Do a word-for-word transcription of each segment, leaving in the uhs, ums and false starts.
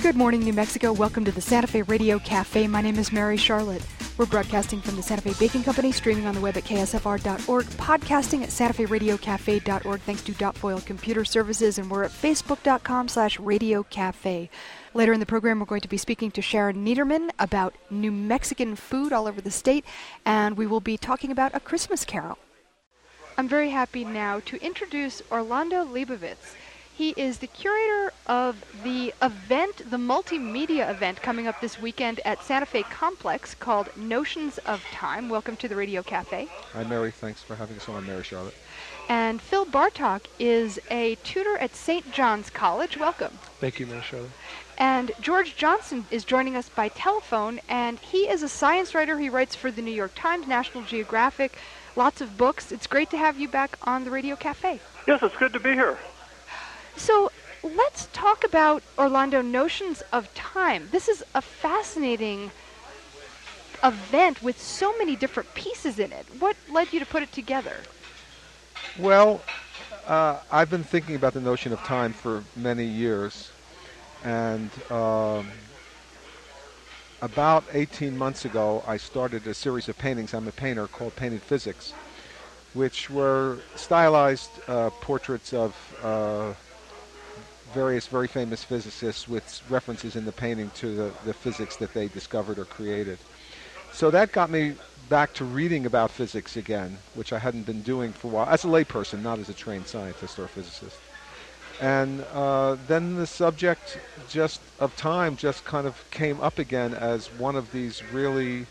Good morning, New Mexico. Welcome to the Santa Fe Radio Cafe. My name is Mary Charlotte. We're broadcasting from the Santa Fe Baking Company, streaming on the web at K S F R dot org, podcasting at Santa Fe Radio Cafe dot org, thanks to Dot Foil Computer Services, and we're at Facebook dot com slash Radio Cafe. Later in the program, we're going to be speaking to Sharon Niederman about New Mexican food all over the state, and we will be talking about A Christmas Carol. I'm very happy now to introduce Orlando Leibovitz. He is the curator of the event, the multimedia event coming up this weekend at Santa Fe Complex called Notions of Time. Welcome to the Radio Cafe. Hi, Mary. Thanks for having us on, Mary Charlotte. And Phil Bartok is a tutor at Saint John's College. Welcome. Thank you, Mary Charlotte. And George Johnson is joining us by telephone, and he is a science writer. He writes for the New York Times, National Geographic, lots of books. It's great to have you back on the Radio Cafe. Yes, it's good to be here. So let's talk about, Orlando, Notions of Time. This is a fascinating event with so many different pieces in it. What led you to put it together? Well, uh, I've been thinking about the notion of time for many years. And um, about eighteen months ago, I started a series of paintings. I'm a painter, called Painted Physics, which were stylized uh, portraits of uh, various very famous physicists with references in the painting to the, the physics that they discovered or created. So that got me back to reading about physics again, which I hadn't been doing for a while, as a layperson, not as a trained scientist or physicist. And uh, then the subject just of time just kind of came up again as one of these really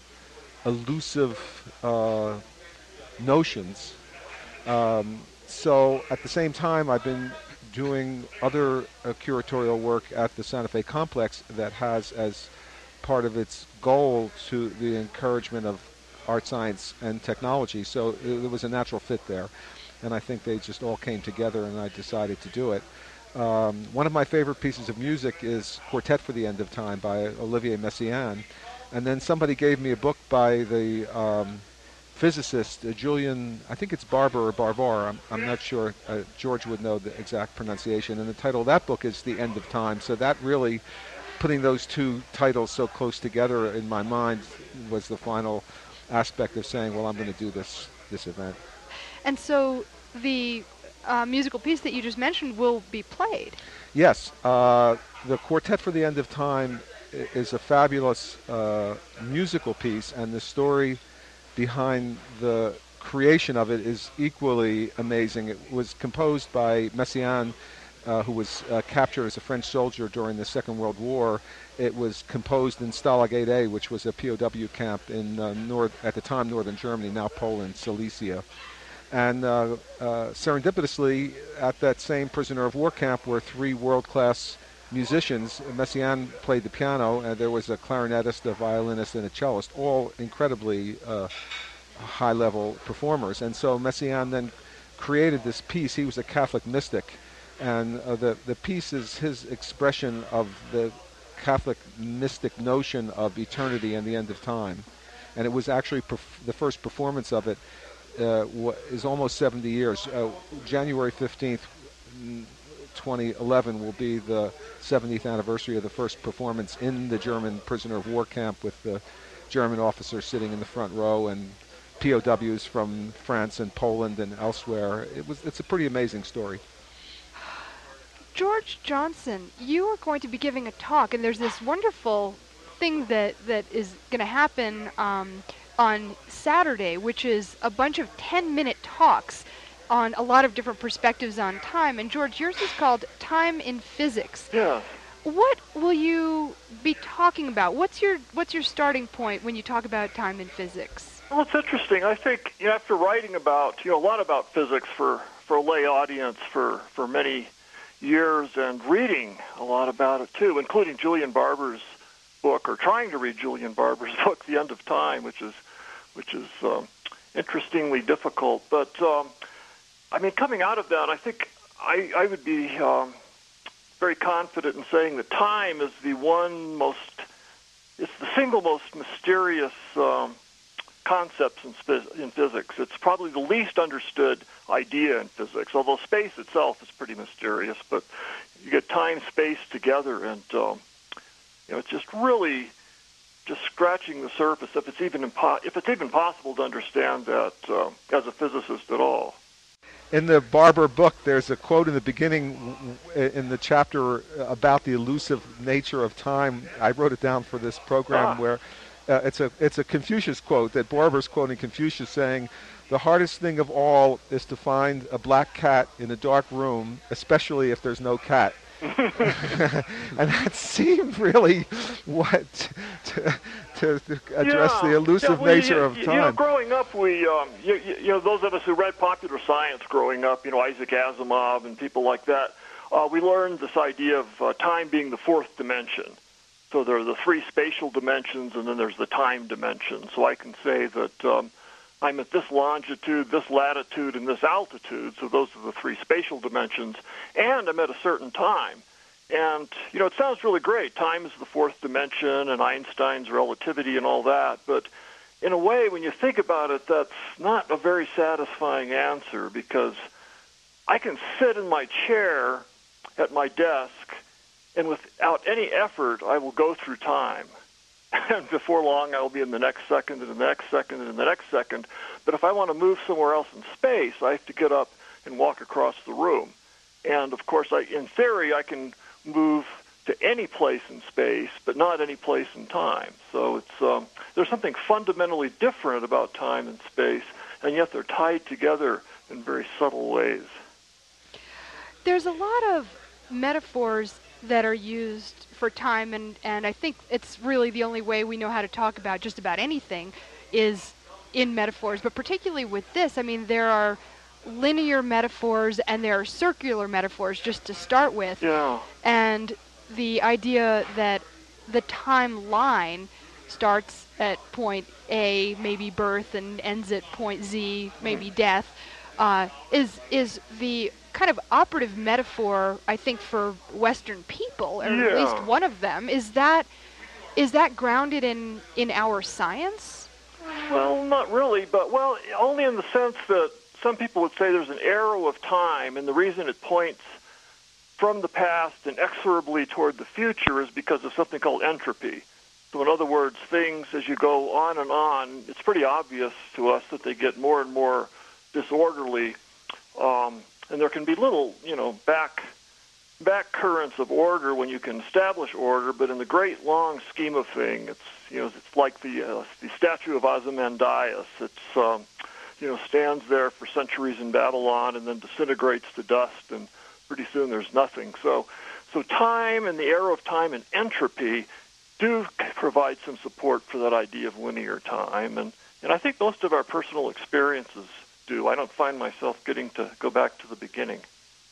elusive uh, notions. Um, so at the same time, I've been doing other uh, curatorial work at the Santa Fe Complex that has as part of its goal to the encouragement of art, science, and technology. So it, it was a natural fit there. And I think they just all came together, and I decided to do it. Um, one of my favorite pieces of music is Quartet for the End of Time by Olivier Messiaen. And then somebody gave me a book by the um, physicist, uh, Julian, I think it's Barber or Barbar, I'm, I'm not sure. Uh, George would know the exact pronunciation. And the title of that book is The End of Time. So that really, putting those two titles so close together in my mind was the final aspect of saying, well, I'm going to do this this event. And so the uh, musical piece that you just mentioned will be played. Yes. Uh, the Quartet for the End of Time i- is a fabulous uh, musical piece, and the story behind the creation of it is equally amazing. It was composed by Messiaen, uh, who was uh, captured as a French soldier during the Second World War. It was composed in Stalag eight A, which was a P O W camp in uh, north, at the time northern Germany, now Poland, Silesia. And uh, uh, serendipitously, at that same prisoner of war camp were three world-class musicians. Messiaen played the piano, and there was a clarinetist, a violinist, and a cellist, all incredibly uh, high-level performers. And so Messiaen then created this piece. He was a Catholic mystic, and uh, the, the piece is his expression of the Catholic mystic notion of eternity and the end of time. And it was actually perf- the first performance of it uh, w- is almost seventy years. Uh, January fifteenth, twenty eleven will be the seventieth anniversary of the first performance in the German prisoner of war camp, with the German officers sitting in the front row and P O Ws from France and Poland and elsewhere. It was it's a pretty amazing story. George Johnson, you are going to be giving a talk, and there's this wonderful thing that, that is going to happen um, on Saturday, which is a bunch of ten-minute talks on a lot of different perspectives on time. And George, yours is called Time in Physics. Yeah. What will you be talking about? What's your what's your starting point when you talk about time in physics? Well, it's interesting. I think, you know, after writing about, you know, a lot about physics for, for a lay audience for, for many years, and reading a lot about it too, including Julian Barber's book, or trying to read Julian Barber's book, The End of Time, which is which is um, interestingly difficult. But um, I mean, coming out of that, I think I, I would be um, very confident in saying that time is the one most, it's the single most mysterious um, concepts in, sp- in physics. It's probably the least understood idea in physics, although space itself is pretty mysterious. But you get time, space together, and um, You know, it's just really just scratching the surface if it's even impo- if it's even possible to understand that uh, as a physicist at all. In the Barber book, there's a quote in the beginning in the chapter about the elusive nature of time. I wrote it down for this program ah. where uh, it's a it's a Confucius quote that Barber's quoting Confucius saying, "The hardest thing of all is to find a black cat in a dark room, especially if there's no cat." And that seemed really what to, to, to address yeah. the elusive yeah, we, nature you, of you time. know, growing up, we, um, you, you know, those of us who read popular science growing up, you know, Isaac Asimov and people like that, uh, we learned this idea of uh, time being the fourth dimension. So there are the three spatial dimensions, and then there's the time dimension. So I can say that um, I'm at this longitude, this latitude, and this altitude. So those are the three spatial dimensions. And I'm at a certain time. And, you know, it sounds really great. Time is the fourth dimension and Einstein's relativity and all that. But in a way, when you think about it, that's not a very satisfying answer, because I can sit in my chair at my desk, and without any effort, I will go through time. And before long, I will be in the next second and the next second and the next second. But if I want to move somewhere else in space, I have to get up and walk across the room. And, of course, I, in theory, I can move to any place in space, but not any place in time. So it's um, there's something fundamentally different about time and space, and yet they're tied together in very subtle ways. There's a lot of metaphors that are used for time, and, and I think it's really the only way we know how to talk about just about anything is in metaphors, but particularly with this, I mean, there are linear metaphors and there are circular metaphors just to start with. Yeah. And the idea that the timeline starts at point A, maybe birth, and ends at point Z, maybe death, uh, is is the kind of operative metaphor, I think, for Western people, or yeah. at least one of them. Is that is that grounded in, in our science? Well, not really, but, well, only in the sense that some people would say there's an arrow of time, and the reason it points from the past inexorably toward the future is because of something called entropy. So in other words, things, as you go on and on, it's pretty obvious to us that they get more and more disorderly, um, and there can be little, you know, back back currents of order when you can establish order, but in the great long scheme of things, it's, you know, it's like the uh, the statue of Ozymandias. It's um, you know, stands there for centuries in Babylon and then disintegrates to dust, and pretty soon there's nothing. So, so time and the arrow of time and entropy do provide some support for that idea of linear time, and, and I think most of our personal experiences do. I don't find myself getting to go back to the beginning.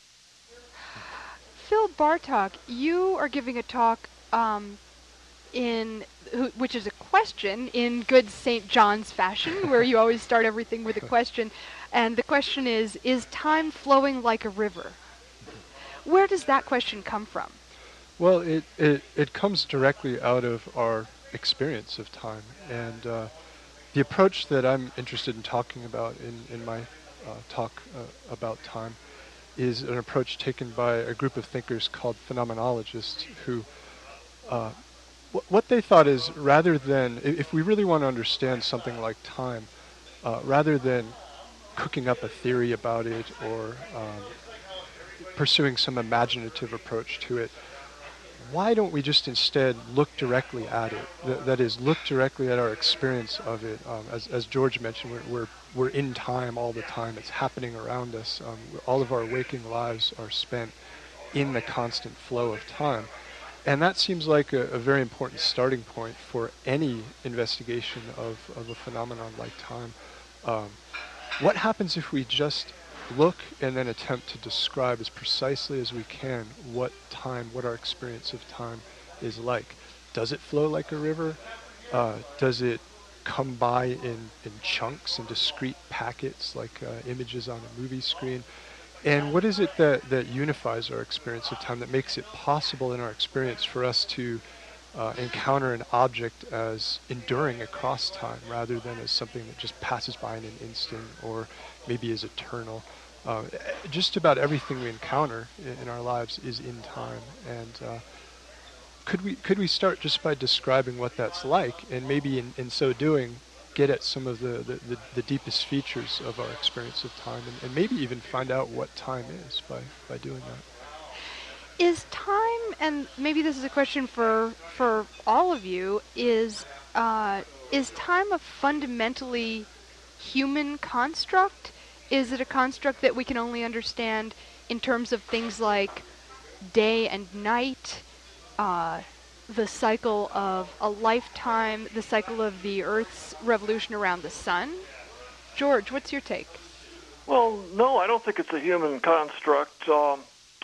Phil Bartok, you are giving a talk um, in which is a question in good Saint John's fashion, where you always start everything with a question, and the question is: is time flowing like a river? Where does that question come from? Well, it, it, it comes directly out of our experience of time, and uh, the approach that I'm interested in talking about in, in my uh, talk uh, about time is an approach taken by a group of thinkers called phenomenologists, who uh, wh- what they thought is, rather than, if we really want to understand something like time, uh, rather than cooking up a theory about it or um, pursuing some imaginative approach to it, why don't we just instead look directly at it? Th- that is, look directly at our experience of it. Um, as, as George mentioned, we're, we're we're in time all the time. It's happening around us. Um, all of our waking lives are spent in the constant flow of time. And that seems like a, a very important starting point for any investigation of, of a phenomenon like time. Um, what happens if we just look and then attempt to describe as precisely as we can what time, what our experience of time is like? Does it flow like a river? Uh, does it come by in, in chunks and discrete packets like uh, images on a movie screen? And what is it that, that unifies our experience of time, that makes it possible in our experience for us to uh, encounter an object as enduring across time rather than as something that just passes by in an instant or maybe is eternal? Uh, just about everything we encounter in, in our lives is in time. And uh, could we could we start just by describing what that's like, and maybe in, in so doing, get at some of the, the, the, the deepest features of our experience of time, and, and maybe even find out what time is by, by doing that. Is time, and maybe this is a question for for all of you, is uh, is time a fundamentally human construct? Is it a construct that we can only understand in terms of things like day and night, uh, the cycle of a lifetime, the cycle of the Earth's revolution around the sun? George, what's your take? Well, no, I don't think it's a human construct. Um,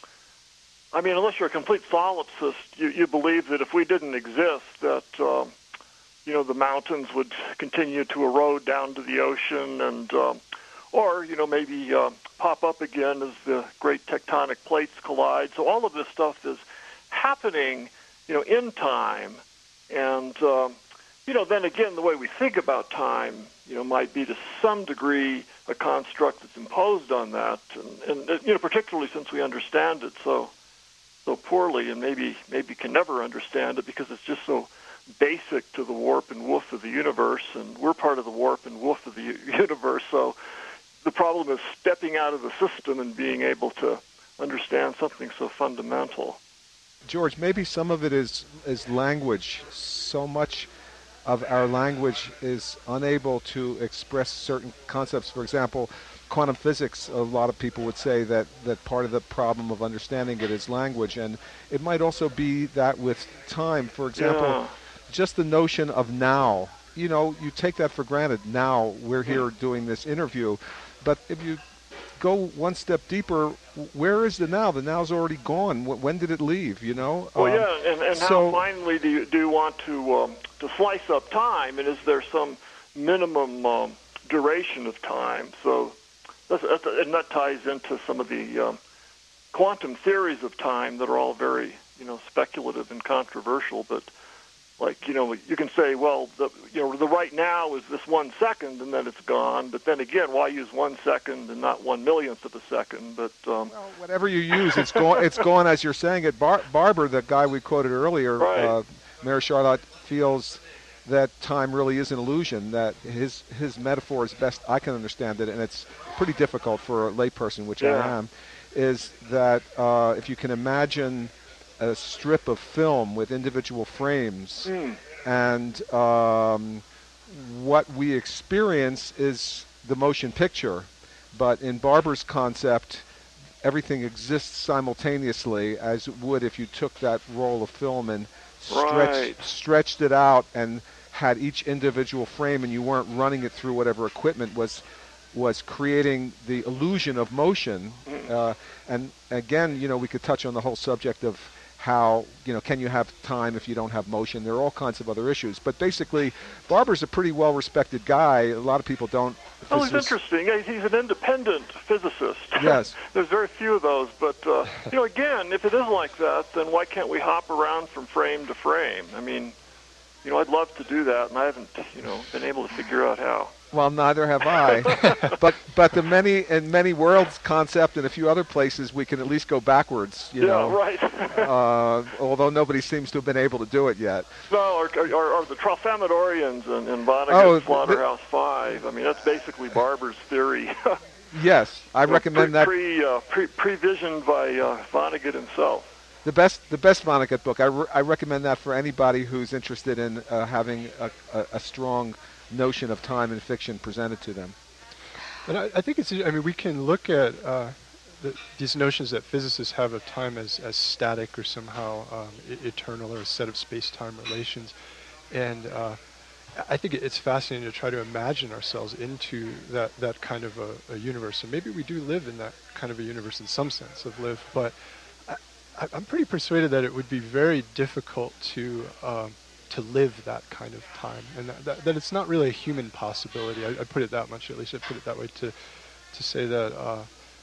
I mean, unless you're a complete solipsist, you, you believe that if we didn't exist, that, um, you know, the mountains would continue to erode down to the ocean and, um, or, you know, maybe uh, pop up again as the great tectonic plates collide. So all of this stuff is happening, you know, in time. And, um, you know, then again, the way we think about time, you know, might be to some degree a construct that's imposed on that. And, and you know, particularly since we understand it so so poorly, and maybe maybe can never understand it because it's just so basic to the warp and woof of the universe, and we're part of the warp and woof of the u- universe. So the problem is stepping out of the system and being able to understand something so fundamental. George, maybe some of it is is language. So much of our language is unable to express certain concepts. For example, quantum physics, a lot of people would say that, that part of the problem of understanding it is language, and it might also be that with time. For example, Yeah. just the notion of now. You know, you take that for granted. Now we're here doing this interview, but if you go one step deeper, where is the now? The now's already gone. When did it leave, you know? Well, Um, yeah, and, and so- how finally do you, do you want to um, to slice up time, and is there some minimum um, duration of time? So, that's, that's, and that ties into some of the um, quantum theories of time that are all very, you know, speculative and controversial. But, like, you know, you can say, well, the, you know, the right now is this one second, and then it's gone. But then again, why use one second and not one millionth of a second? But um, Well, whatever you use, it's gone. It's gone, as you're saying it. Bar- Barber, the guy we quoted earlier, Right. uh, Mary Charlotte, feels that time really is an illusion. That his his metaphor, as best I can understand it, and it's pretty difficult for a layperson, which Yeah. I am, is that uh, if you can imagine a strip of film with individual frames, mm, and um, what we experience is the motion picture. But in Barber's concept, everything exists simultaneously, as it would if you took that roll of film and stretched, Right. stretched it out and had each individual frame, and you weren't running it through whatever equipment was was creating the illusion of motion. Uh, and again, you know, we could touch on the whole subject of how, you know, can you have time if you don't have motion? There are all kinds of other issues. But basically, Barber's a pretty well-respected guy. A lot of people don't. oh, he's physicists- interesting. Yeah, He's an independent physicist. Yes. There's very few of those. But, uh, you know, again, if it is like that, then why can't we hop around from frame to frame? I mean, you know, I'd love to do that, and I haven't, you know, been able to figure out how. Well, neither have I. but but the many in many worlds concept and a few other places, we can at least go backwards. You yeah, know, right. uh, although nobody seems to have been able to do it yet. No, or, or, or the Tralfamadorians and, and Vonnegut's Oh, the- Slaughterhouse Five. I mean, that's basically Barber's theory. Yes, I recommend pre, that. Pre, uh, pre, pre-visioned by uh, Vonnegut himself. The best, the best Vonnegut book. I, re- I recommend that for anybody who's interested in uh, having a, a, a strong notion of time in fiction presented to them. And I, I think it's, I mean, we can look at uh, the, these notions that physicists have of time as, as static or somehow um, e- eternal, or a set of space-time relations. And uh, I think it's fascinating to try to imagine ourselves into that, that kind of a, a universe. And maybe we do live in that kind of a universe in some sense of live, but I, I'm pretty persuaded that it would be very difficult to um, to live that kind of time, and that, that, that it's not really a human possibility. I, I put it that much, at least I put it that way, to to say that uh,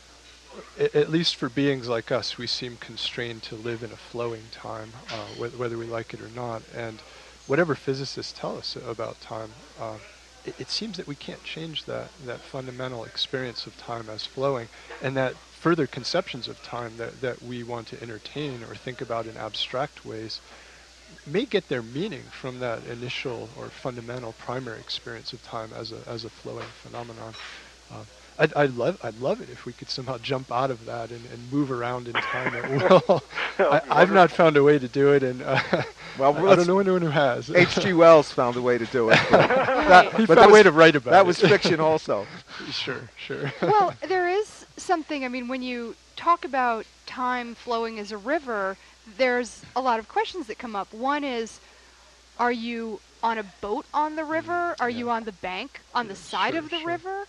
a, at least for beings like us, we seem constrained to live in a flowing time, uh, wh- whether we like it or not. And whatever physicists tell us about time, uh, it, it seems that we can't change that, that fundamental experience of time as flowing, and that further conceptions of time that, that we want to entertain or think about in abstract ways may get their meaning from that initial or fundamental primary experience of time as a as a flowing phenomenon. Uh, I'd, I'd love I'd love it if we could somehow jump out of that and, and move around in time at will. I, I've not found a way to do it, and uh, well, I, I don't know anyone who has. H G Wells found a way to do it. But that, he but found that a way was, to write about that it. was fiction also. Sure, sure. Well, there is something, I mean, when you talk about time flowing as a river, there's a lot of questions that come up. One is, are you on a boat on the river? Are yeah. you on the bank, on yeah, the side sure, of the sure. river?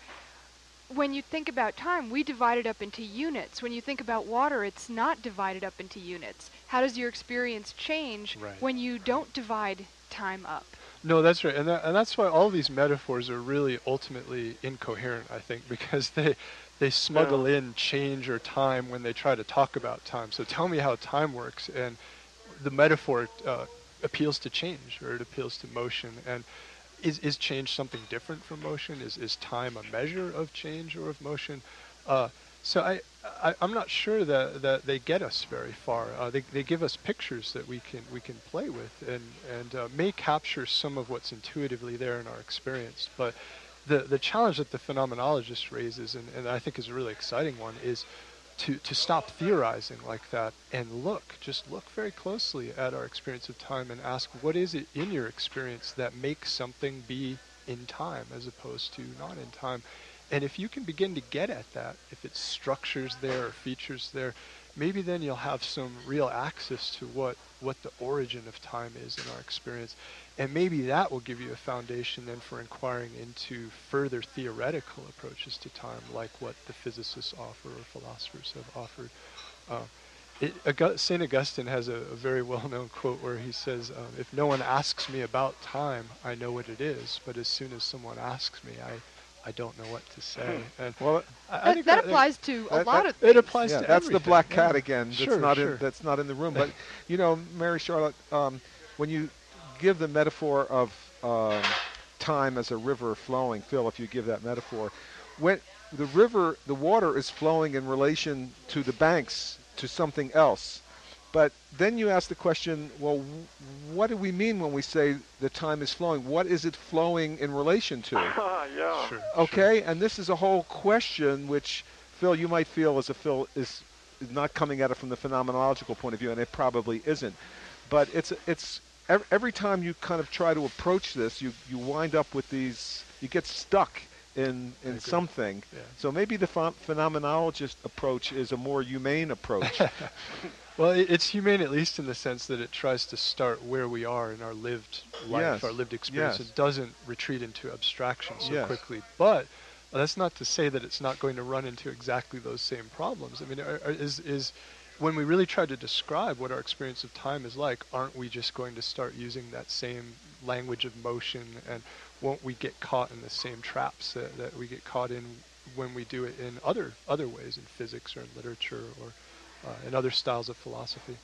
When you think about time, we divide it up into units. When you think about water, it's not divided up into units. How does your experience change Right. when you don't divide time up? No, that's right, and that, and that's why all these metaphors are really ultimately incoherent, I think, because they they smuggle Yeah. in change or time when they try to talk about time. So tell me how time works, and the metaphor uh, appeals to change, or it appeals to motion. And is is change something different from motion? Is is time a measure of change or of motion? Uh, so I, I I'm not sure that that they get us very far. Uh, they they give us pictures that we can we can play with, and and uh, may capture some of what's intuitively there in our experience. But the the challenge that the phenomenologist raises, and, and I think is a really exciting one, is to to stop theorizing like that and look, just look very closely at our experience of time and ask, what is it in your experience that makes something be in time as opposed to not in time? And if you can begin to get at that, if it's structures there or features there, maybe then you'll have some real access to what, what the origin of time is in our experience. And maybe that will give you a foundation then for inquiring into further theoretical approaches to time, like what the physicists offer or philosophers have offered. Uh, it, August, Saint Augustine has a, a very well-known quote where he says, um, if no one asks me about time, I know what it is, but as soon as someone asks me, I I don't know what to say. And Well, I, I That, think that that applies to a that- lot that- of things. it applies yeah, to that's the everything, black yeah. cat again. That's Sure, not sure. in that's not in the room. But you know, Mary Charlotte, um, when you give the metaphor of um, time as a river flowing, Phil, if you give that metaphor, when the river, the water is flowing in relation to the banks to something else. But then you ask the question, well, w- what do we mean when we say the time is flowing? What is it flowing in relation to? yeah. Sure, Okay, and this is a whole question which, Phil, you might feel as a Phil is, is not coming at it from the phenomenological point of view, and it probably isn't. But it's it's every, every time you kind of try to approach this, you, you wind up with these, you get stuck in I in agree. something. Yeah. So maybe the ph- phenomenologist approach is a more humane approach. Well, it, it's humane at least in the sense that it tries to start where we are in our lived life, Yes, our lived experience. yes. It doesn't retreat into abstraction so Yes. quickly. But uh, that's not to say that it's not going to run into exactly those same problems. I mean, are, are, is is when we really try to describe what our experience of time is like, aren't we just going to start using that same language of motion, and won't we get caught in the same traps that, that we get caught in when we do it in other other ways, in physics or in literature or uh, in other styles of philosophy?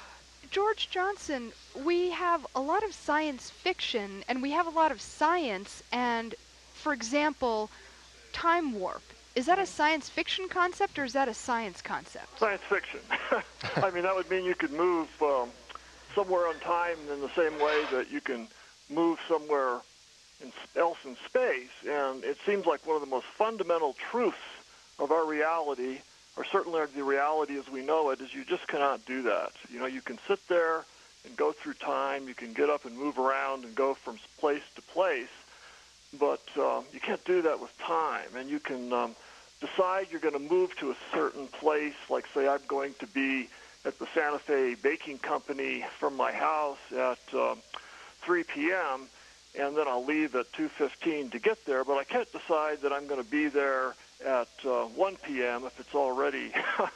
George Johnson, we have a lot of science fiction and we have a lot of science, and for example, time warp. Is that a science fiction concept or is that a science concept? Science fiction. I mean, that would mean you could move um, somewhere on time in the same way that you can move somewhere in, else in space. And it seems like one of the most fundamental truths of our reality, or certainly the reality as we know it, is you just cannot do that. You know, you can sit there and go through time. You can get up and move around and go from place to place. But uh, you can't do that with time. And you can um, decide you're going to move to a certain place, like say I'm going to be at the Santa Fe Baking Company from my house at um, three p.m., and then I'll leave at two fifteen to get there. But I can't decide that I'm going to be there at uh, one p.m. if it's already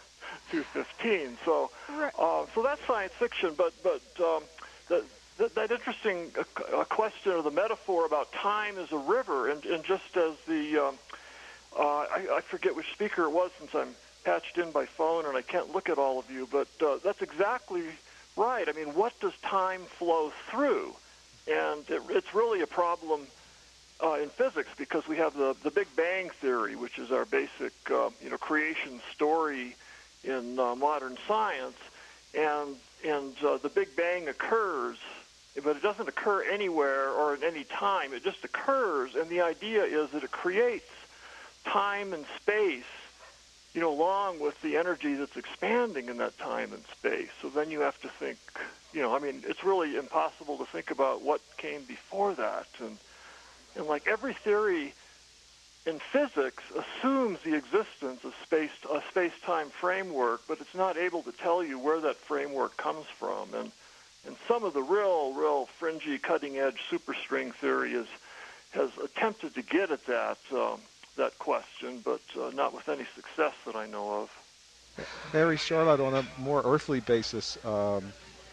two fifteen. So, Right. uh, so that's science fiction. But but um, the That, that interesting uh, uh, question or the metaphor about time as a river, and, and just as the, um, uh, I, I forget which speaker it was since I'm patched in by phone and I can't look at all of you, but uh, that's exactly right. I mean, what does time flow through? And it, it's really a problem uh, in physics because we have the, the Big Bang Theory, which is our basic uh, you know, creation story in uh, modern science. and and uh, the Big Bang occurs, but it doesn't occur anywhere or at any time. It just occurs, and the idea is that it creates time and space, you know, along with the energy that's expanding in that time and space. So then you have to think, you know, I mean, it's really impossible to think about what came before that. And, and like every theory in physics assumes the existence of space, a space-time framework, but it's not able to tell you where that framework comes from. And, and some of the real, real fringy, cutting-edge superstring theory is, has attempted to get at that, um, that question, but uh, not with any success that I know of. Mary Charlotte, on a more earthly basis, um,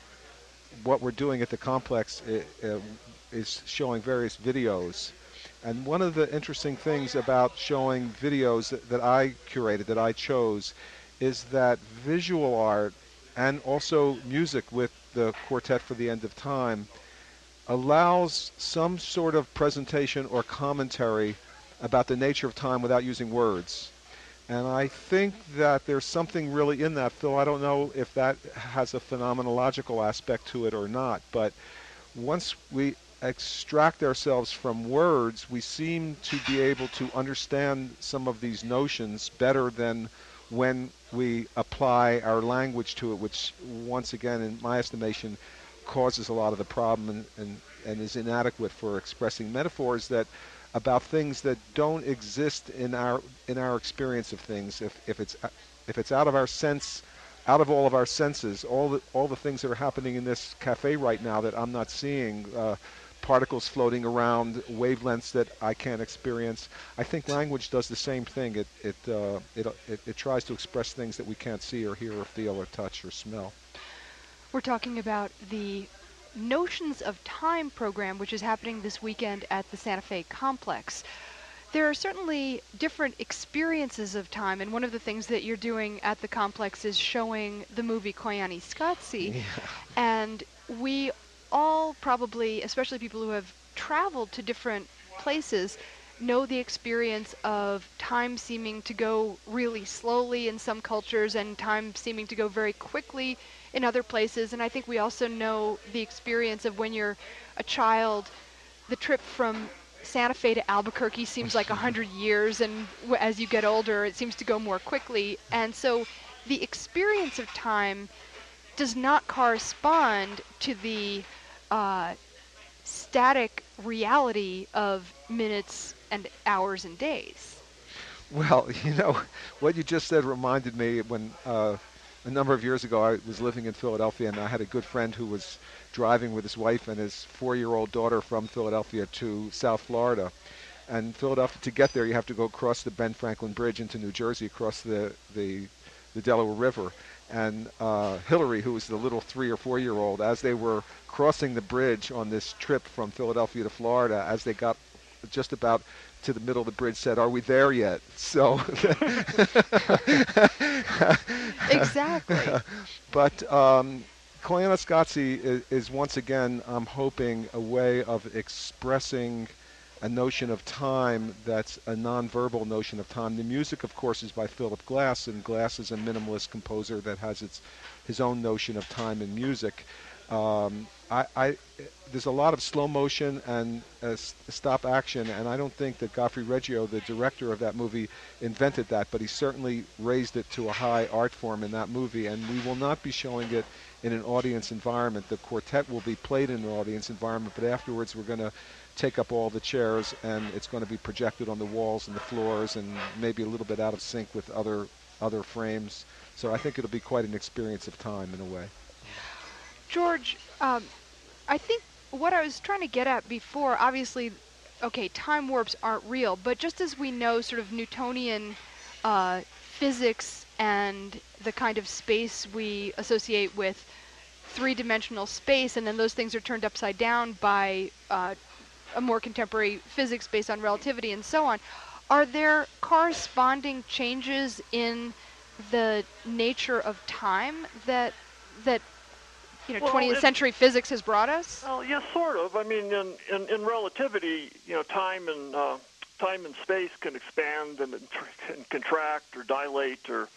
what we're doing at the complex is, is showing various videos. And one of the interesting things about showing videos that, that I curated, that I chose, is that visual art and also music with the Quartet for the End of Time allows some sort of presentation or commentary about the nature of time without using words. And I think that there's something really in that, Phil. I don't know if that has a phenomenological aspect to it or not, but once we extract ourselves from words, we seem to be able to understand some of these notions better than when we apply our language to it, which once again, in my estimation, causes a lot of the problem and, and, and is inadequate for expressing metaphors that about things that don't exist in our in our experience of things. If if it's if it's out of our sense, out of all of our senses, all the all the things that are happening in this cafe right now that I'm not seeing, uh, particles floating around, wavelengths that I can't experience. I think language does the same thing. It it uh, it, it it tries to express things that we can't see or hear or feel or touch or smell. We're talking about the Notions of Time program, which is happening this weekend at the Santa Fe Complex. There are certainly different experiences of time, and one of the things that you're doing at the complex is showing the movie Koyaanisqatsi. Yeah. And we all probably, especially people who have traveled to different places, know the experience of time seeming to go really slowly in some cultures and time seeming to go very quickly in other places. And I think we also know the experience of when you're a child, the trip from Santa Fe to Albuquerque seems like a hundred years, and w- as you get older, it seems to go more quickly. And so the experience of time does not correspond to the uh, static reality of minutes and hours and days. Well, you know, what you just said reminded me when uh, a number of years ago I was living in Philadelphia, and I had a good friend who was driving with his wife and his four-year-old daughter from Philadelphia to South Florida. And Philadelphia, to get there, you have to go across the Ben Franklin Bridge into New Jersey, across the, the, the Delaware River. And uh, Hillary, who was the little three or four-year-old, as they were crossing the bridge on this trip from Philadelphia to Florida, as they got just about to the middle of the bridge, said, "Are we there yet?" So Exactly. But um, Koyaanisqatsi is, is once again, I'm hoping, a way of expressing a notion of time that's a nonverbal notion of time. The music, of course, is by Philip Glass, and Glass is a minimalist composer that has its his own notion of time in music. Um, I, I, there's a lot of slow motion and uh, stop action, and I don't think that Godfrey Reggio, the director of that movie, invented that, but he certainly raised it to a high art form in that movie, and we will not be showing it in an audience environment. The quartet will be played in an audience environment, but afterwards we're going to take up all the chairs, and it's going to be projected on the walls and the floors, and maybe a little bit out of sync with other other frames. So I think it'll be quite an experience of time in a way. George, um, I think what I was trying to get at before, obviously, okay, time warps aren't real, but just as we know sort of Newtonian uh, physics and the kind of space we associate with three-dimensional space, and then those things are turned upside down by uh, a more contemporary physics based on relativity and so on, are there corresponding changes in the nature of time that that you know, well, twentieth century physics has brought us? Well, yes, sort of. I mean, in, in, in relativity, you know, time and uh, time and space can expand and, and contract or dilate, or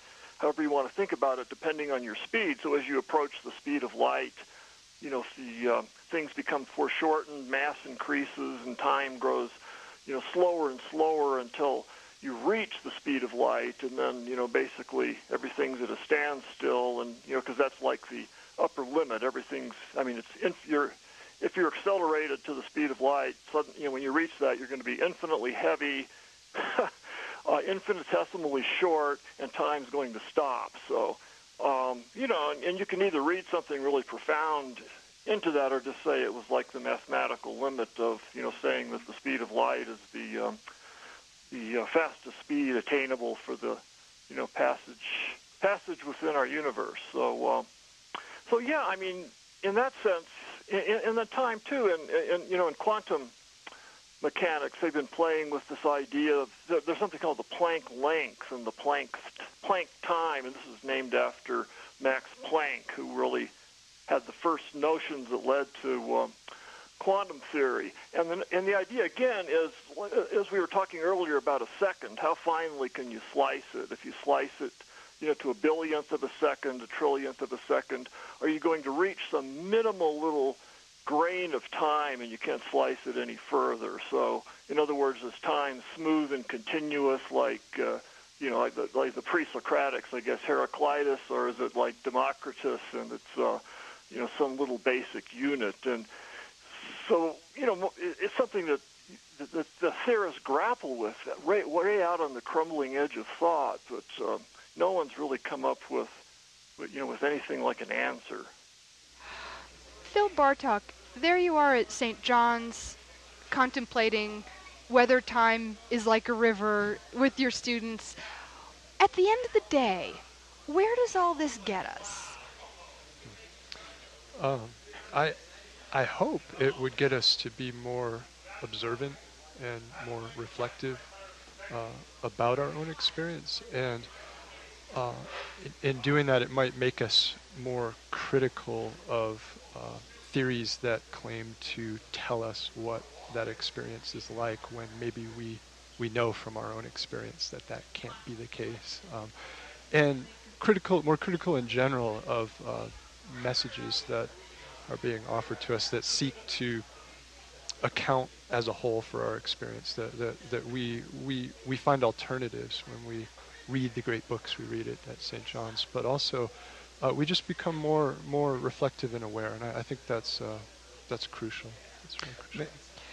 however you want to think about it, depending on your speed. So as you approach the speed of light, you know, the uh, things become foreshortened, mass increases, and time grows, you know, slower and slower until you reach the speed of light, and then, you know, basically everything's at a standstill, and, you know, because that's like the upper limit. Everything's, I mean, it's inf- you're, if you're accelerated to the speed of light, sudden, you know, when you reach that, you're going to be infinitely heavy, uh, infinitesimally short, and time's going to stop. So, um, you know, and, and you can either read something really profound into that, or just say it was like the mathematical limit of, you know, saying that the speed of light is the um, the uh, fastest speed attainable for the, you know, passage passage within our universe. So, uh, so yeah, I mean, in that sense, in, in the time too, and, and you know, in quantum mechanics, they've been playing with this idea of there's something called the Planck length and the Planck Planck time, and this is named after Max Planck, who really had the first notions that led to um, quantum theory. And the, and the idea, again, is, as we were talking earlier about a second, how finely can you slice it? If you slice it, you know, to a billionth of a second, a trillionth of a second, are you going to reach some minimal little grain of time, and you can't slice it any further? So, in other words, is time smooth and continuous, like, uh, you know, like the, like the pre-Socratics, I guess, Heraclitus, or is it like Democritus, and it's, uh, you know, some little basic unit? And so, you know, it's something that the, the theorists grapple with, way, way out on the crumbling edge of thought, but uh, no one's really come up with, you know, with anything like an answer. Phil Bartok, there you are at Saint John's, contemplating whether time is like a river with your students. At the end of the day, where does all this get us? Um, I, I hope it would get us to be more observant and more reflective uh, about our own experience. And uh, in, in doing that, it might make us more critical of uh, theories that claim to tell us what that experience is like, when maybe we we know from our own experience that that can't be the case. Um, and critical, more critical in general of uh, messages that are being offered to us that seek to account as a whole for our experience, that that, that we, we, we find alternatives when we read the great books we read at, at Saint John's, but also uh, we just become more more reflective and aware, and I, I think that's uh, that's crucial. That's really crucial.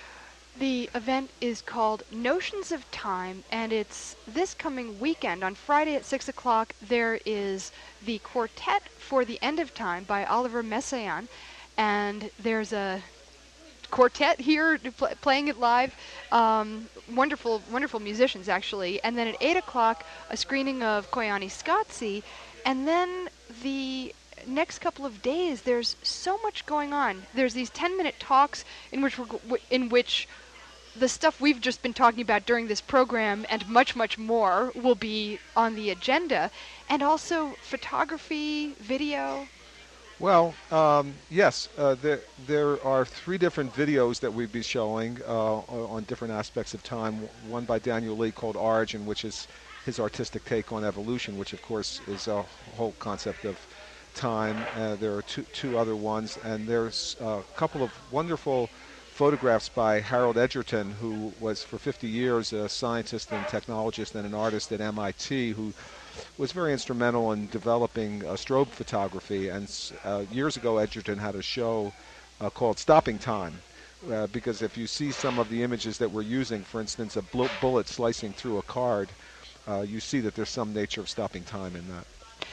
The event is called Notions of Time, and it's this coming weekend. On Friday at six o'clock, there is the Quartet for the End of Time by Oliver Messiaen, and there's a quartet here pl- playing it live. Um, wonderful, wonderful musicians, actually. And then at eight o'clock, a screening of Koyani Scotzi, and then the next couple of days, there's so much going on. There's these ten-minute talks in which we're g- w- in which the stuff we've just been talking about during this program and much, much more will be on the agenda, and also photography, video. Well, um, yes, uh, there, there are three different videos that we'd be showing uh, on different aspects of time. One by Daniel Lee called Origin, which is his artistic take on evolution, which of course is a whole concept of time. Uh, there are two, two other ones, and there's a couple of wonderful photographs by Harold Edgerton, who was for fifty years a scientist and technologist and an artist at M I T, who was very instrumental in developing uh, strobe photography. And uh, years ago, Edgerton had a show uh, called Stopping Time, uh, because if you see some of the images that we're using, for instance, a bl- bullet slicing through a card, uh, you see that there's some nature of stopping time in that.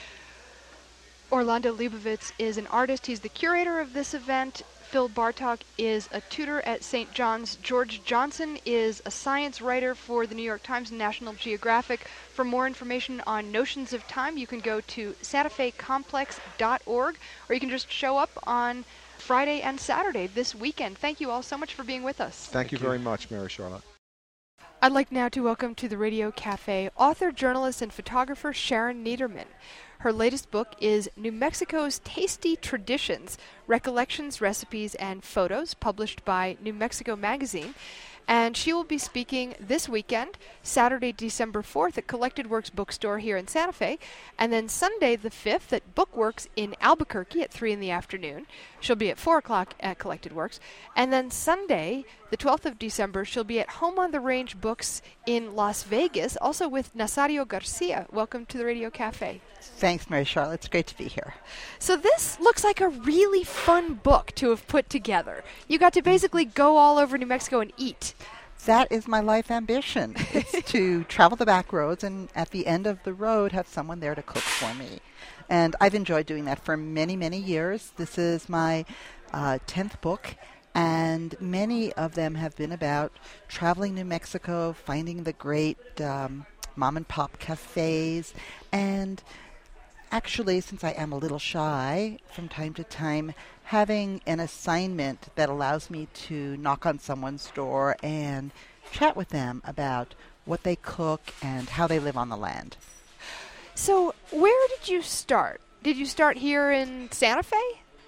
Orlando Leibovitz is an artist. He's the curator of this event. Phil Bartok is a tutor at Saint John's. George Johnson is a science writer for the New York Times and National Geographic. For more information on Notions of Time, you can go to santa fe complex dot org, or you can just show up on Friday and Saturday this weekend. Thank you all so much for being with us. Thank, Thank you, you very much, Mary Charlotte. I'd like now to welcome to the Radio Cafe author, journalist, and photographer Sharon Niederman. Her latest book is New Mexico's Tasty Traditions, Recollections, Recipes, and Photos, published by New Mexico Magazine. And she will be speaking this weekend, Saturday, December fourth, at Collected Works Bookstore here in Santa Fe, and then Sunday the fifth at Bookworks in Albuquerque at three in the afternoon. She'll be at four o'clock at Collected Works. And then Sunday, the twelfth of December, she'll be at Home on the Range Books in Las Vegas, also with Nazario Garcia. Welcome to the Radio Cafe. Thanks, Mary Charlotte. It's great to be here. So this looks like a really fun book to have put together. You got to basically go all over New Mexico and eat. That is my life ambition. It's to travel the back roads and at the end of the road have someone there to cook for me. And I've enjoyed doing that for many, many years. This is my uh, tenth book, and many of them have been about traveling New Mexico, finding the great um, mom and pop cafes, and actually, since I am a little shy, from time to time, having an assignment that allows me to knock on someone's door and chat with them about what they cook and how they live on the land. So, where did you start? Did you start here in Santa Fe?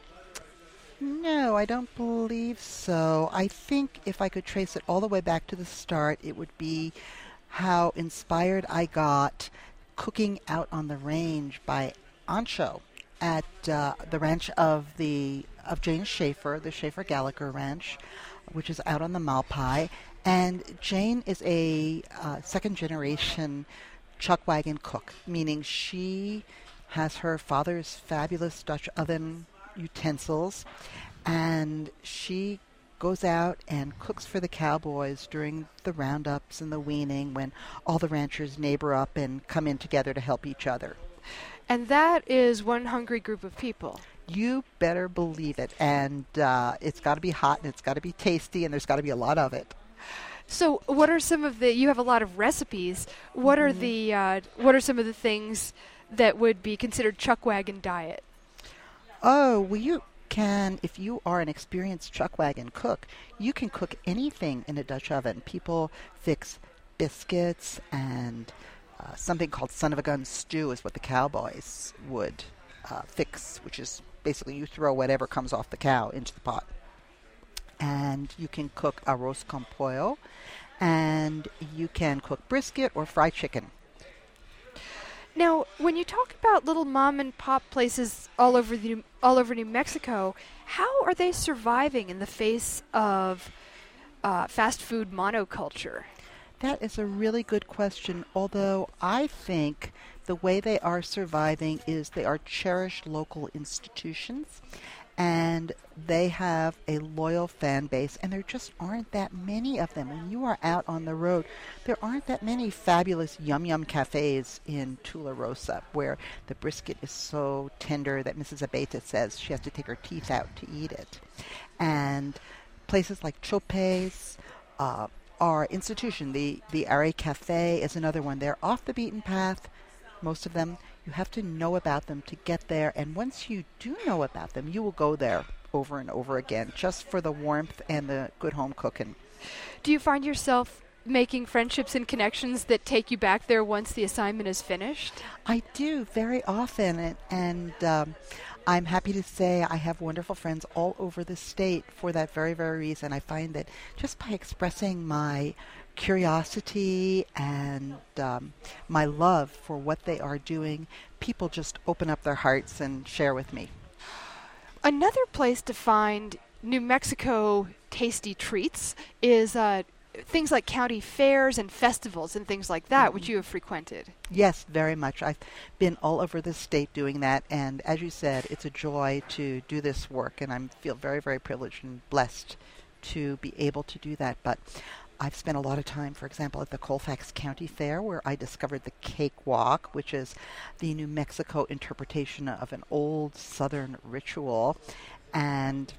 No, I don't believe so. I think if I could trace it all the way back to the start, it would be how inspired I got cooking out on the range by Ancho at uh, the ranch of the of Jane Schaefer, the Schaefer Gallagher Ranch, which is out on the Malpai. And Jane is a uh, second generation chuck wagon cook, meaning she has her father's fabulous Dutch oven utensils, and she goes out and cooks for the cowboys during the roundups and the weaning when all the ranchers neighbor up and come in together to help each other. And that is one hungry group of people. You better believe it. And uh, it's got to be hot and it's got to be tasty and there's got to be a lot of it. So what are some of the, you have a lot of recipes. What Mm-hmm. are the, uh, what are some of the things that would be considered chuck wagon diet? Oh, well, you can, if you are an experienced chuck wagon cook, you can cook anything in a Dutch oven. People fix biscuits and uh, something called son of a gun stew is what the cowboys would uh, fix, which is basically you throw whatever comes off the cow into the pot. And you can cook arroz con pollo, and you can cook brisket or fried chicken. Now, when you talk about little mom and pop places all over the all over New Mexico, how are they surviving in the face of uh, fast food monoculture? That is a really good question, although I think the way they are surviving is they are cherished local institutions, and they have a loyal fan base, and there just aren't that many of them. When you are out on the road, there aren't that many fabulous Yum Yum cafes in Tularosa where the brisket is so tender that Missus Abeta says she has to take her teeth out to eat it. And places like Chopes uh, are institution. The, the Array Cafe is another one. They're off the beaten path, most of them. You have to know about them to get there, and once you do know about them, you will go there over and over again just for the warmth and the good home cooking. Do you find yourself making friendships and connections that take you back there once the assignment is finished? I do very often, and, and um, I'm happy to say I have wonderful friends all over the state for that very, very reason. I find that just by expressing my curiosity and um, my love for what they are doing, people just open up their hearts and share with me. Another place to find New Mexico tasty treats is uh, things like county fairs and festivals and things like that, mm-hmm. which you have frequented. Yes, very much. I've been all over the state doing that, and as you said, it's a joy to do this work, and I feel very, very privileged and blessed to be able to do that. But I've spent a lot of time, for example, at the Colfax County Fair, where I discovered the cakewalk, which is the New Mexico interpretation of an old Southern ritual. And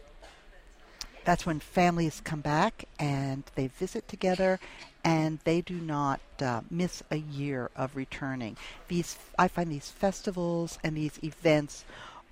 that's when families come back and they visit together, and they do not uh, miss a year of returning. These, I find these festivals and these events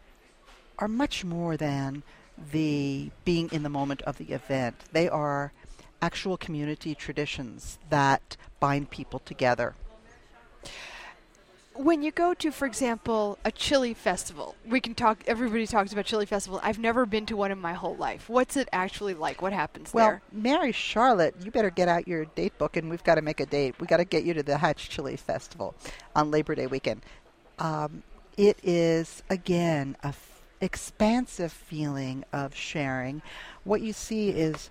are much more than the being in the moment of the event. They are actual community traditions that bind people together. when you go to, for example, a chili festival, we can talk, everybody talks about chili festival. I've never been to one in my whole life. What's it actually like? What happens well, there? Well, Mary Charlotte, you better get out your date book, and we've got to make a date. We've got to get you to the Hatch Chili Festival on Labor Day weekend. Um, it is, again, a f- expansive feeling of sharing. What you see is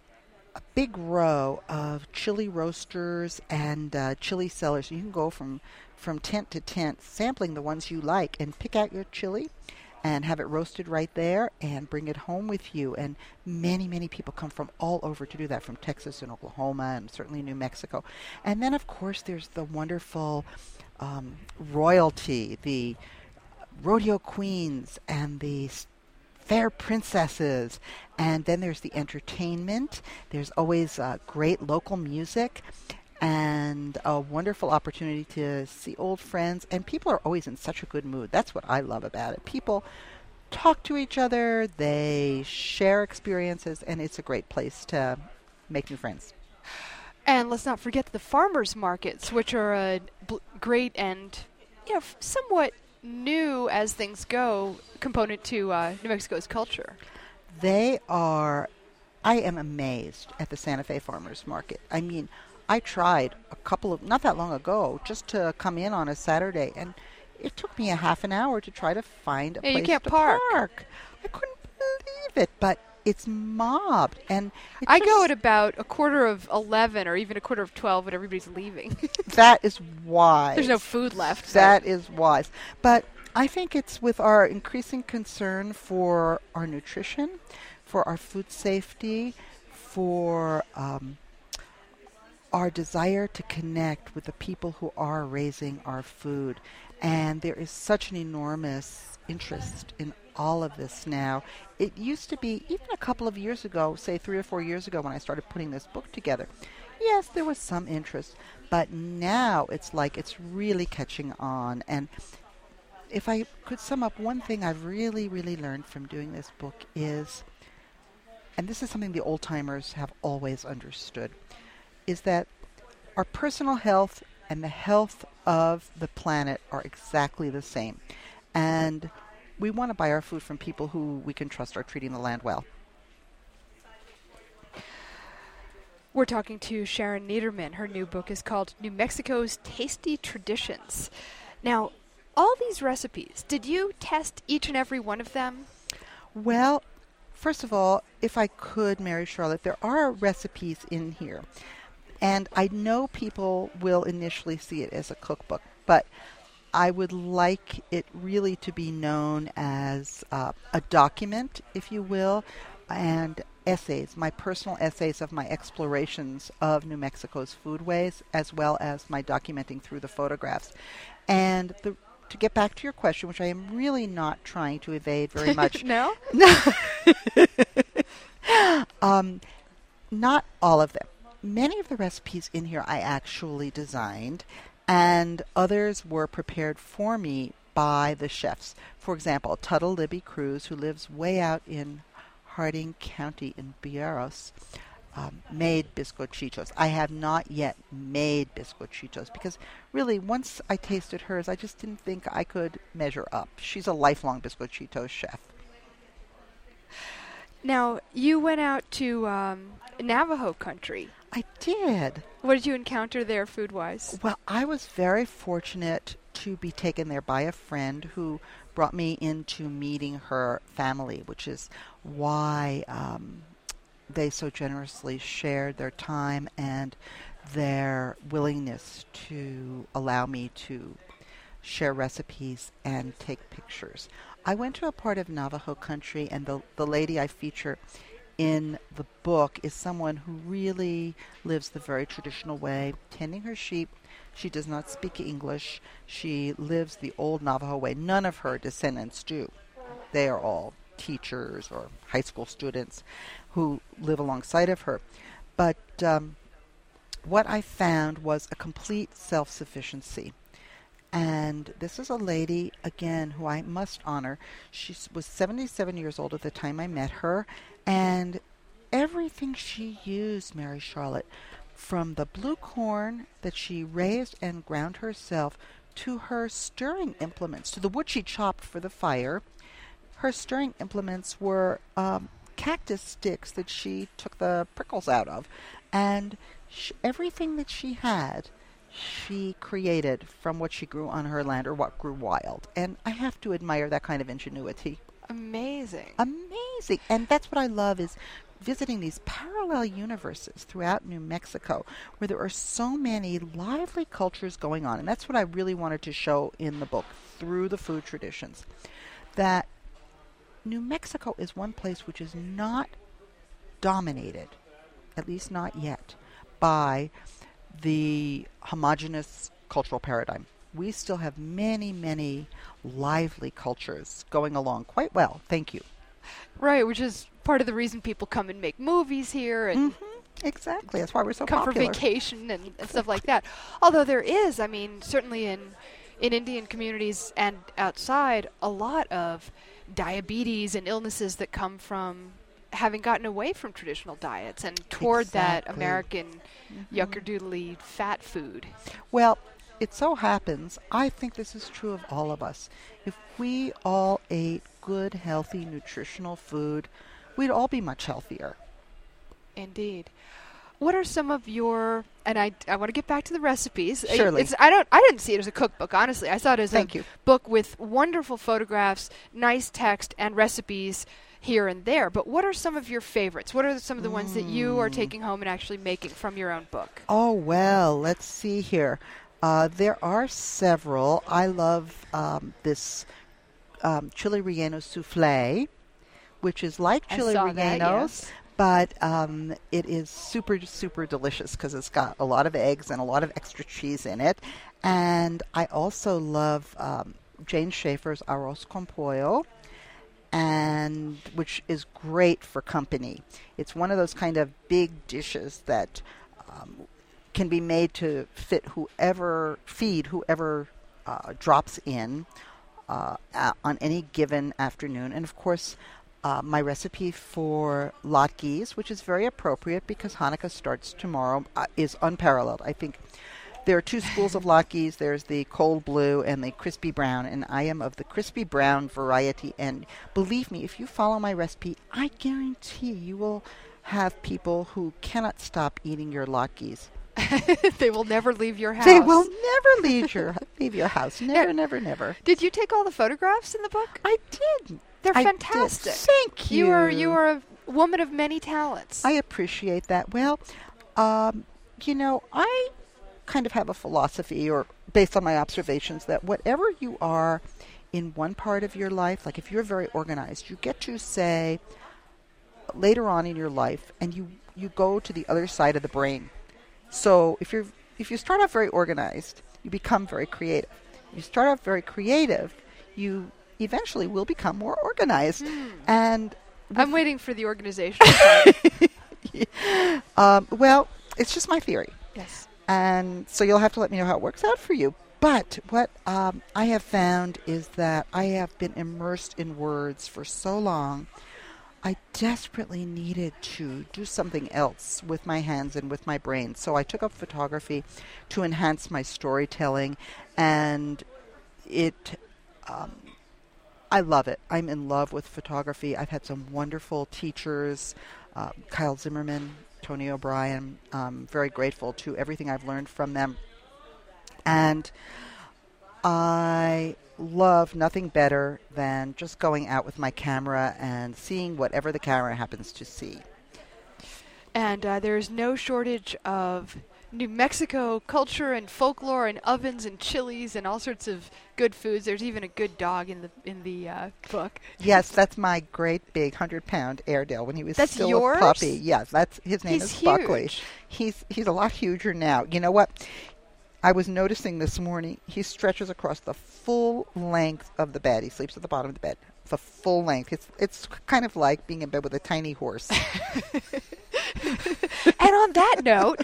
a big row of chili roasters and uh, chili sellers. You can go from, from tent to tent, sampling the ones you like, and pick out your chili and have it roasted right there and bring it home with you. And many, many people come from all over to do that, from Texas and Oklahoma and certainly New Mexico. And then, of course, there's the wonderful um, royalty, the rodeo queens and the fair princesses, and then there's the entertainment. There's always uh, great local music and a wonderful opportunity to see old friends, and people are always in such a good mood. That's what I love about it. People talk to each other, they share experiences, and it's a great place to make new friends. And let's not forget the farmers markets, which are a bl- great and, you know, f- somewhat new as things go component to uh, New Mexico's culture. They are, I am amazed at the Santa Fe Farmers Market. I mean, I tried a couple of, not that long ago, just to come in on a Saturday, and it took me a half an hour to try to find a yeah, place you can't to park. park. I couldn't believe it, but it's mobbed. And it I just, go at about a quarter of eleven or even a quarter of twelve when everybody's leaving. That is wise. There's no food left. That is wise. But I think it's with our increasing concern for our nutrition, for our food safety, for um, our desire to connect with the people who are raising our food. And there is such an enormous interest in all of this now. It used to be, even a couple of years ago, say three or four years ago when I started putting this book together, yes, there was some interest. But now it's like it's really catching on. And if I could sum up one thing I've really, really learned from doing this book is, and this is something the old-timers have always understood, is that our personal health and the health of the planet are exactly the same. And we want to buy our food from people who we can trust are treating the land well. We're talking to Sharon Niederman. Her new book is called New Mexico's Tasty Traditions. Now, all these recipes, did you test each and every one of them? Well, first of all, if I could, Mary Charlotte, there are recipes in here. And I know people will initially see it as a cookbook, but I would like it really to be known as uh, a document, if you will, and essays, my personal essays of my explorations of New Mexico's foodways, as well as my documenting through the photographs. And the, to get back to your question, which I am really not trying to evade very much. No? um, not all of them. Many of the recipes in here I actually designed, and others were prepared for me by the chefs. For example, Tuttle Libby Cruz, who lives way out in Harding County in Bierros, um, made bizcochitos. I have not yet made bizcochitos because really once I tasted hers, I just didn't think I could measure up. She's a lifelong bizcochito chef. Now, you went out to um, Navajo country. I did. What did you encounter there food-wise? Well, I was very fortunate to be taken there by a friend who brought me into meeting her family, which is why um, they so generously shared their time and their willingness to allow me to share recipes and take pictures. I went to a part of Navajo country, and the, the lady I feature in the book is someone who really lives the very traditional way, tending her sheep. She does not speak English. She lives the old Navajo way. None of her descendants do. They are all teachers or high school students who live alongside of her. But um, what I found was a complete self-sufficiency. And this is a lady, again, who I must honor. She was seventy-seven years old at the time I met her, and everything she used, Mary Charlotte, from the blue corn that she raised and ground herself to her stirring implements, to the wood she chopped for the fire. Her stirring implements were um, cactus sticks that she took the prickles out of. And sh- everything that she had, she created from what she grew on her land or what grew wild. And I have to admire that kind of ingenuity. Amazing. Amazing. And that's what I love is visiting these parallel universes throughout New Mexico where there are so many lively cultures going on. And that's what I really wanted to show in the book through the food traditions. That New Mexico is one place which is not dominated, at least not yet, by the homogeneous cultural paradigm. We still have many, many lively cultures going along quite well. Thank you. Right, which is part of the reason people come and make movies here and mm-hmm. Exactly. That's why we're so come popular. for vacation and, and stuff like that. Although there is, I mean, certainly in in Indian communities and outside, a lot of diabetes and illnesses that come from having gotten away from traditional diets and toward exactly. that American mm-hmm. yuckerdoodly fat food. Well, it so happens, I think this is true of all of us. If we all ate good, healthy, nutritional food, we'd all be much healthier. Indeed. What are some of your, and I, I want to get back to the recipes. Surely. It's, I don't. I didn't see it as a cookbook, honestly. I saw it as Thank a you. book with wonderful photographs, nice text, and recipes here and there. But what are some of your favorites? What are some of the mm. ones that you are taking home and actually making from your own book? Oh, well, let's see here. Uh, there are several. I love um, this um, chili relleno souffle, which is like chili rellenos. That, yes. But um, it is super, super delicious because it's got a lot of eggs and a lot of extra cheese in it. And I also love um, Jane Schaefer's arroz con pollo, and which is great for company. It's one of those kind of big dishes that um, can be made to fit whoever, feed whoever uh, drops in uh, a- on any given afternoon. And of course, Uh, my recipe for latkes, which is very appropriate because Hanukkah starts tomorrow, uh, is unparalleled. I think there are two schools of latkes. There's the cold blue and the crispy brown, and I am of the crispy brown variety. And believe me, if you follow my recipe, I guarantee you will have people who cannot stop eating your latkes. They will never leave your house. They will never leave your leave your house. Never, never, never. Did you take all the photographs in the book? I did. They're I fantastic. Did. Thank you. You are you are a woman of many talents. I appreciate that. Well, um, you know, I kind of have a philosophy, or based on my observations, that whatever you are in one part of your life, like if you're very organized, you get to say later on in your life, and you you go to the other side of the brain. So if you're if you start off very organized, you become very creative. If you start off very creative, you eventually will become more organized. Mm. And I'm waiting for the organizational part. um, well, it's just my theory. Yes. And so you'll have to let me know how it works out for you. But what um, I have found is that I have been immersed in words for so long, I desperately needed to do something else with my hands and with my brain. So I took up photography to enhance my storytelling, and it... Um, I love it. I'm in love with photography. I've had some wonderful teachers, uh, Kyle Zimmerman, Tony O'Brien. I'm very grateful to everything I've learned from them. And I love nothing better than just going out with my camera and seeing whatever the camera happens to see. And uh, there is no shortage of New Mexico culture and folklore and ovens and chilies and all sorts of good foods. There's even a good dog in the in the uh, book. Yes, that's my great big hundred pound Airedale when he was that's still yours? a puppy. Yes, that's his name he's is huge. Buckley. He's he's a lot huger now. You know what? I was noticing this morning he stretches across the full length of the bed. He sleeps at the bottom of the bed. The full length. It's it's kind of like being in bed with a tiny horse. And on that note,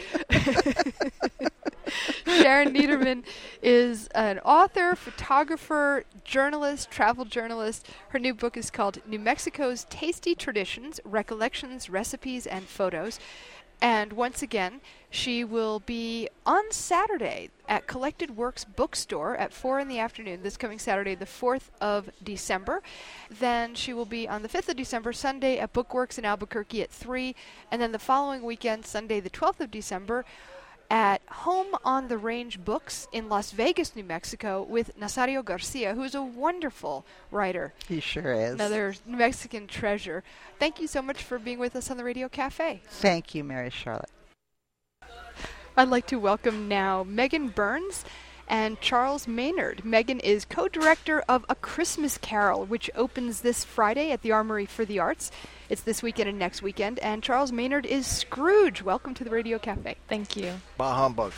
Sharon Niederman is an author, photographer, journalist, travel journalist. Her new book is called New Mexico's Tasty Traditions, Recollections, Recipes, and Photos. And once again, she will be on Saturday at Collected Works Bookstore at four in the afternoon, this coming Saturday, the fourth of December. Then she will be on the fifth of December, Sunday, at Bookworks in Albuquerque at three. And then the following weekend, Sunday, the twelfth of December, at Home on the Range Books in Las Vegas, New Mexico, with Nazario Garcia, who is a wonderful writer. He sure is. Another Mexican treasure. Thank you so much for being with us on the Radio Cafe. Thank you, Mary Charlotte. I'd like to welcome now Megan Burns and Charles Maynard. Megan is co-director of A Christmas Carol, which opens this Friday at the Armory for the Arts. It's this weekend and next weekend. And Charles Maynard is Scrooge. Welcome to the Radio Cafe. Thank you. Bah humbug.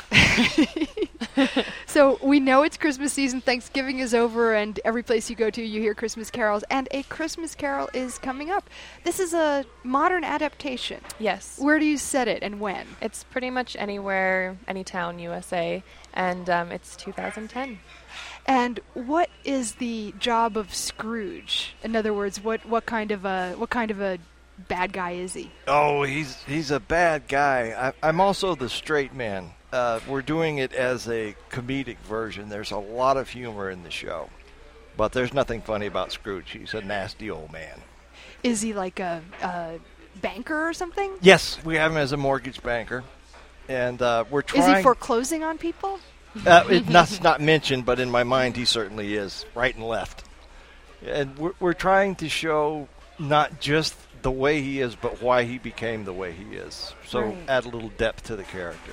So we know it's Christmas season. Thanksgiving is over, and every place you go to, you hear Christmas carols. And A Christmas Carol is coming up. This is a modern adaptation. Yes. Where do you set it and when? It's pretty much anywhere, any town, U S A, and um, it's two thousand ten. And what is the job of Scrooge? In other words, what, what kind of a what kind of a bad guy is he? Oh, he's he's a bad guy. I, I'm also the straight man. Uh, we're doing it as a comedic version. There's a lot of humor in the show, but there's nothing funny about Scrooge. He's a nasty old man. Is he like a, a banker or something? Yes, we have him as a mortgage banker, and uh, we're trying. Is he foreclosing on people? Uh, it, that's not mentioned, but in my mind, he certainly is, right and left. And we're, we're trying to show not just the way he is, but why he became the way he is. So Right. add a little depth to the character.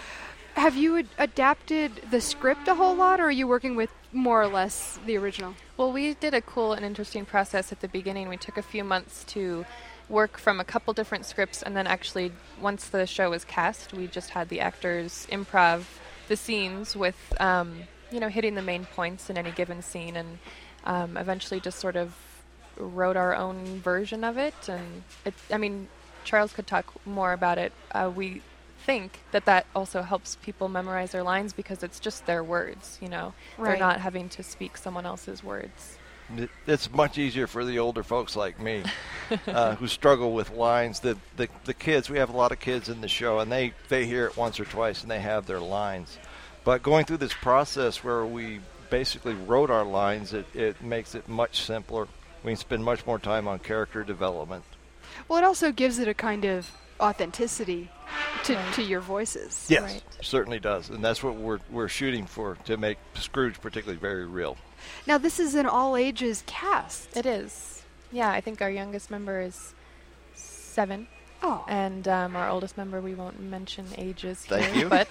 Have you ad- adapted the script a whole lot, or are you working with more or less the original? Well, we did a cool and interesting process at the beginning. We took a few months to work from a couple different scripts, and then actually, once the show was cast, we just had the actors improv the scenes with, um, you know, hitting the main points in any given scene, and um, eventually just sort of wrote our own version of it. And it, I mean, Charles could talk more about it. Uh, we think that that also helps people memorize their lines because it's just their words, you know. Right. They're not having to speak someone else's words. It, it's much easier for the older folks like me uh, who struggle with lines. The, the the kids, we have a lot of kids in the show, and they, they hear it once or twice, and they have their lines. But going through this process where we basically wrote our lines, it, it makes it much simpler. We can spend much more time on character development. Well, it also gives it a kind of authenticity to, Right. to your voices. Yes, Right. certainly does. And that's what we're we're shooting for, to make Scrooge particularly very real. Now, this is an all-ages cast. It is. Yeah, I think our youngest member is seven, Oh, and um, our oldest member, we won't mention ages Thank here, you. but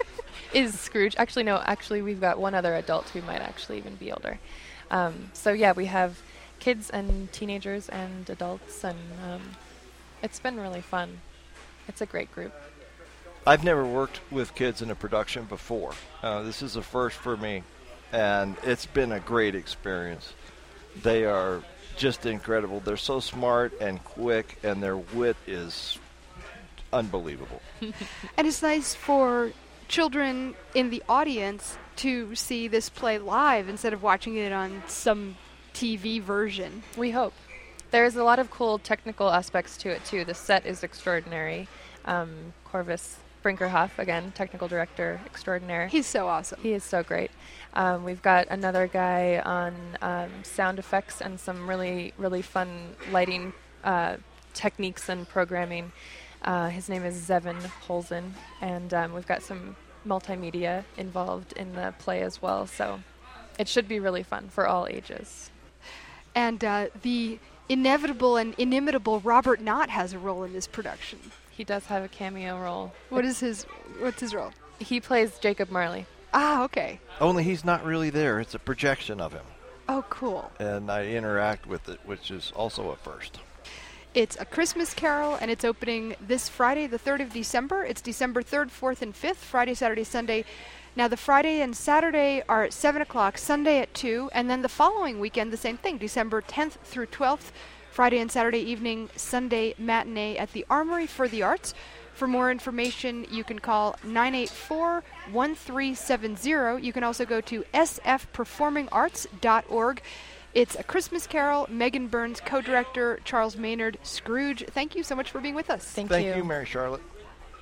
is Scrooge. Actually, no, actually, we've got one other adult who might actually even be older. Um, so, yeah, we have kids and teenagers and adults, and um, it's been really fun. It's a great group. I've never worked with kids in a production before. Uh, this is a first for me, and it's been a great experience. They are just incredible. They're so smart and quick, and their wit is unbelievable. and it's nice for children in the audience to see this play live instead of watching it on some T V version. We hope. There's a lot of cool technical aspects to it, too. The set is extraordinary. Um, Corvus Brinkerhoff, again, technical director extraordinaire. He's so awesome. He is so great. Um, we've got another guy on um, sound effects and some really, really fun lighting uh, techniques and programming. Uh, his name is Zevin Holzen, and um, we've got some multimedia involved in the play as well. So it should be really fun for all ages. And uh, the inevitable and inimitable Robert Knott has a role in this production. He does have a cameo role. What is his? What's his role? He plays Jacob Marley. Ah, okay. Only he's not really there. It's a projection of him, Oh, cool. and I interact with it, which is also a first. It's A Christmas Carol, and it's opening this Friday, the third of December. It's December third, fourth, and fifth, Friday, Saturday, Sunday. Now, the Friday and Saturday are at seven o'clock, Sunday at two, and then the following weekend, the same thing, December tenth through twelfth, Friday and Saturday evening, Sunday matinee at the Armory for the Arts. For more information, you can call nine eight four, one three seven zero. You can also go to s f performing arts dot org. It's A Christmas Carol. Megan Burns, co-director, Charles Maynard, Scrooge. Thank you so much for being with us. Thank, Thank you. you, Mary Charlotte.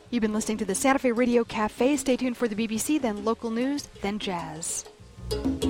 You've been listening to the Santa Fe Radio Cafe. Stay tuned for the B B C, then local news, then jazz.